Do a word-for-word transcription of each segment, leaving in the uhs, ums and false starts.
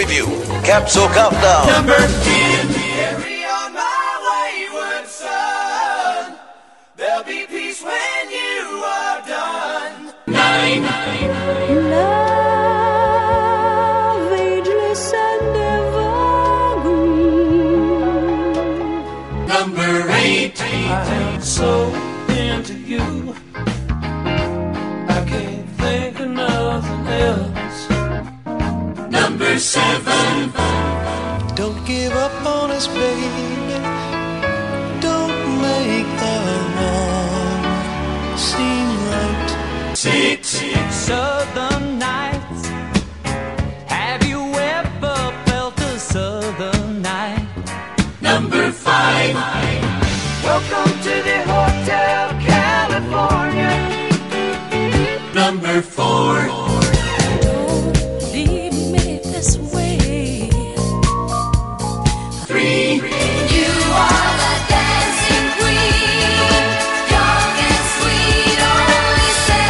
review, Capsule Countdown. Number ten. Carry on my wayward son. There'll be peace when you are done. Nine. Love, ageless and evergreen. Number eight. I am so into you. I can't think of nothing else. Number seven. Don't give up on us, baby. Don't make the wrong seem right. Six. Southern nights. Have you ever felt a southern night? Number five. Welcome to the Hotel California. Number four. Leave me this way. Three. You are the dancing queen, young and sweet, only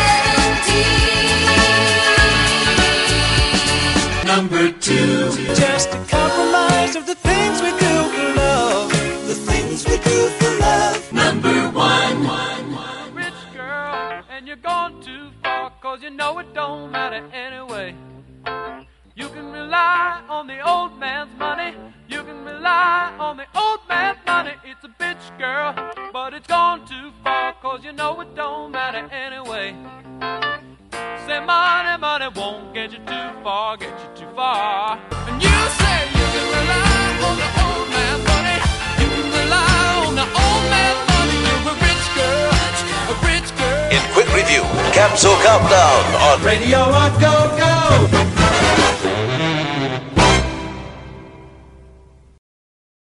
seventeen. Number two. Just a compromise of the things we do for love. The things we do for love. Number one. Rich girl, and you're gone too far, cause you know it don't matter anyway. You can rely on the old man's money. You can rely on the old man's money. It's a bitch, girl, but it's gone too far, cause you know it don't matter anyway. Say money, money won't get you too far, get you too far. And you say you can rely on the old man's money. You can rely on the old man's money. You're a rich girl, a rich girl. In quick review, Capsule Countdown on Radio on Go Go.